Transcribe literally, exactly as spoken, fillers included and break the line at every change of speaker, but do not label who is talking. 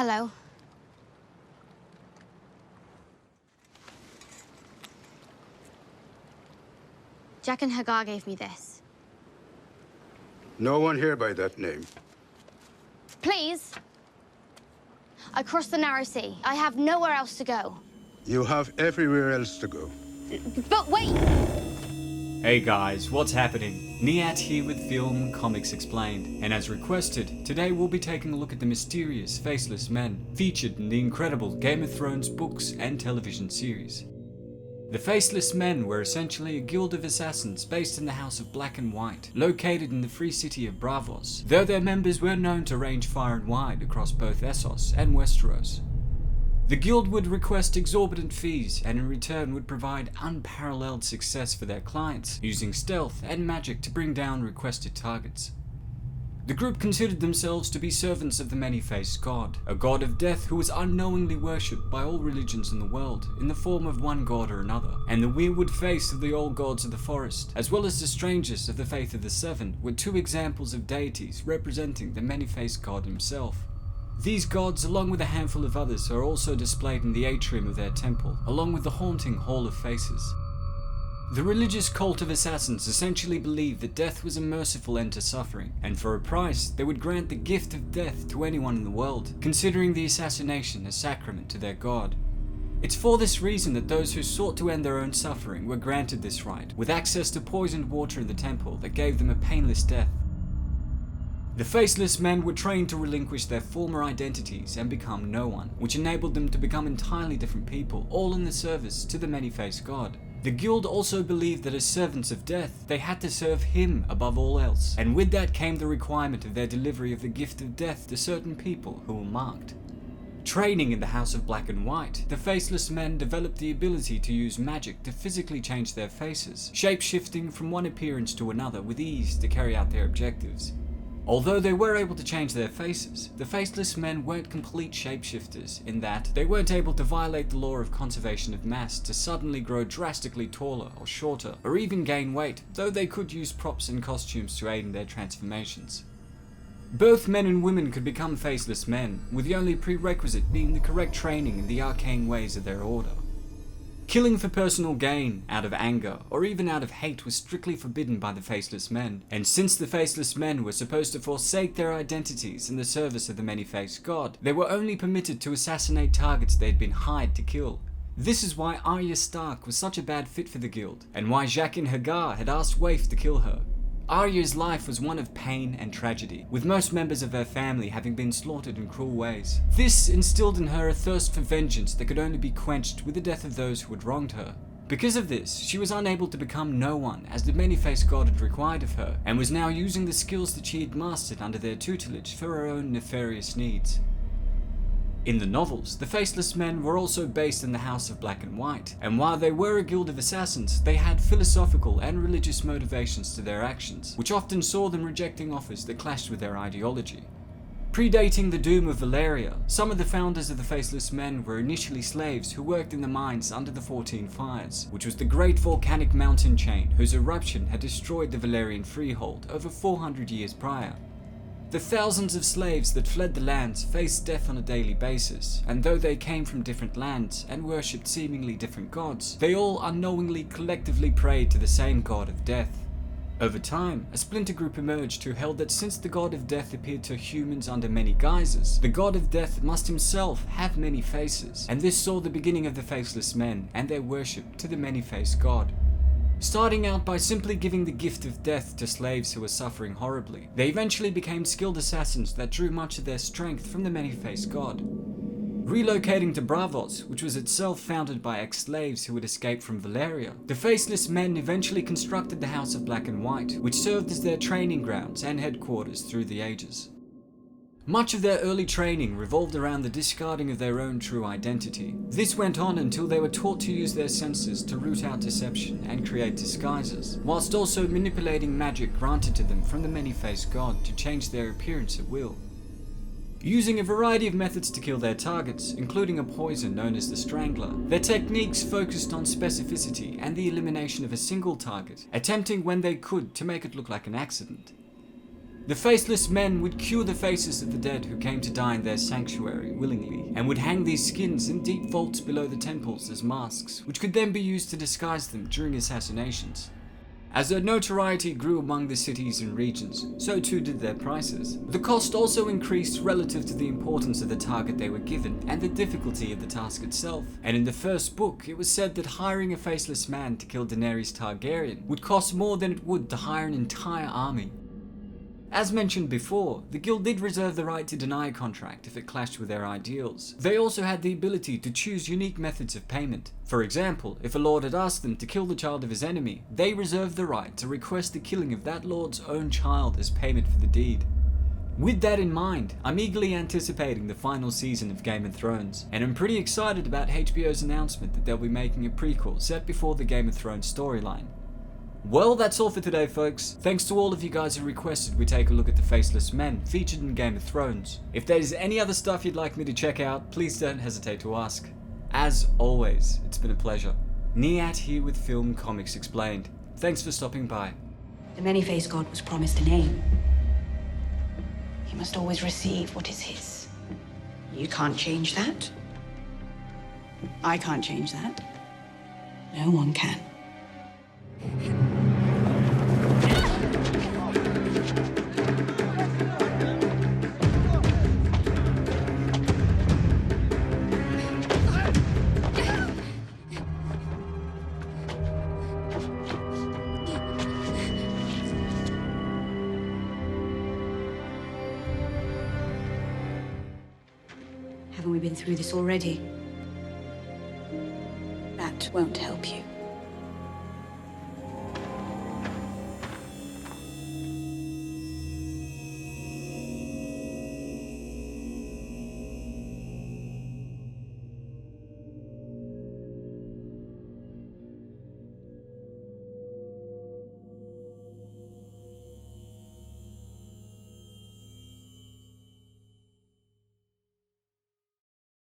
Hello. Jaqen H'ghar gave me this.
No one here by that name.
Please. I crossed the Narrow Sea. I have nowhere else to go.
You have everywhere else to go.
But wait!
Hey guys, what's happening? Nihat here with Film Comics Explained, and as requested, today we'll be taking a look at the mysterious Faceless Men featured in the incredible Game of Thrones books and television series. The Faceless Men were essentially a guild of assassins based in the House of Black and White, located in the free city of Braavos, though their members were known to range far and wide across both Essos and Westeros. The guild would request exorbitant fees and in return would provide unparalleled success for their clients, using stealth and magic to bring down requested targets. The group considered themselves to be servants of the many-faced god, a god of death who was unknowingly worshipped by all religions in the world in the form of one god or another, and the weirwood face of the old gods of the forest, as well as the strangest of the Faith of the Seven, were two examples of deities representing the many-faced god himself. These gods, along with a handful of others, are also displayed in the atrium of their temple, along with the haunting Hall of Faces. The religious cult of assassins essentially believed that death was a merciful end to suffering, and for a price, they would grant the gift of death to anyone in the world, considering the assassination a sacrament to their god. It's for this reason that those who sought to end their own suffering were granted this right, with access to poisoned water in the temple that gave them a painless death. The Faceless Men were trained to relinquish their former identities and become no one, which enabled them to become entirely different people, all in the service to the many-faced god. The guild also believed that as servants of death, they had to serve him above all else, and with that came the requirement of their delivery of the gift of death to certain people who were marked. Training in the House of Black and White, the Faceless Men developed the ability to use magic to physically change their faces, shape-shifting from one appearance to another with ease to carry out their objectives. Although they were able to change their faces, the Faceless Men weren't complete shapeshifters in that they weren't able to violate the law of conservation of mass to suddenly grow drastically taller or shorter, or even gain weight, though they could use props and costumes to aid in their transformations. Both men and women could become Faceless Men, with the only prerequisite being the correct training in the arcane ways of their order. Killing for personal gain, out of anger, or even out of hate was strictly forbidden by the Faceless Men, and since the Faceless Men were supposed to forsake their identities in the service of the many-faced god, they were only permitted to assassinate targets they had been hired to kill. This is why Arya Stark was such a bad fit for the guild, and why Jaqen H'ghar had asked Waif to kill her. Arya's life was one of pain and tragedy, with most members of her family having been slaughtered in cruel ways. This instilled in her a thirst for vengeance that could only be quenched with the death of those who had wronged her. Because of this, she was unable to become no one, as the many-faced god had required of her, and was now using the skills that she had mastered under their tutelage for her own nefarious needs. In the novels, the Faceless Men were also based in the House of Black and White, and while they were a guild of assassins, they had philosophical and religious motivations to their actions, which often saw them rejecting offers that clashed with their ideology. Predating the doom of Valyria, some of the founders of the Faceless Men were initially slaves who worked in the mines under the Fourteen Fires, which was the great volcanic mountain chain whose eruption had destroyed the Valyrian freehold over four hundred years prior. The thousands of slaves that fled the lands faced death on a daily basis, and though they came from different lands and worshipped seemingly different gods, they all unknowingly collectively prayed to the same god of death. Over time, a splinter group emerged who held that since the god of death appeared to humans under many guises, the god of death must himself have many faces, and this saw the beginning of the Faceless Men and their worship to the many-faced god. Starting out by simply giving the gift of death to slaves who were suffering horribly, they eventually became skilled assassins that drew much of their strength from the many-faced god. Relocating to Braavos, which was itself founded by ex-slaves who had escaped from Valyria, the Faceless Men eventually constructed the House of Black and White, which served as their training grounds and headquarters through the ages. Much of their early training revolved around the discarding of their own true identity. This went on until they were taught to use their senses to root out deception and create disguises, whilst also manipulating magic granted to them from the many-faced god to change their appearance at will. Using a variety of methods to kill their targets, including a poison known as the Strangler, their techniques focused on specificity and the elimination of a single target, attempting when they could to make it look like an accident. The Faceless Men would cure the faces of the dead who came to die in their sanctuary willingly, and would hang these skins in deep vaults below the temples as masks, which could then be used to disguise them during assassinations. As their notoriety grew among the cities and regions, so too did their prices. The cost also increased relative to the importance of the target they were given and the difficulty of the task itself. And in the first book, it was said that hiring a faceless man to kill Daenerys Targaryen would cost more than it would to hire an entire army. As mentioned before, the guild did reserve the right to deny a contract if it clashed with their ideals. They also had the ability to choose unique methods of payment. For example, if a lord had asked them to kill the child of his enemy, they reserved the right to request the killing of that lord's own child as payment for the deed. With that in mind, I'm eagerly anticipating the final season of Game of Thrones, and I'm pretty excited about H B O's announcement that they'll be making a prequel set before the Game of Thrones storyline. Well, that's all for today, folks. Thanks to all of you guys who requested we take a look at the Faceless Men featured in Game of Thrones. If there's any other stuff you'd like me to check out, please don't hesitate to ask. As always, it's been a pleasure. Nihat here with Film Comics Explained. Thanks for stopping by.
The many-faced god was promised a name. He must always receive what is his. You can't change that. I can't change that. No one can. Haven't we been through this already? That won't help you.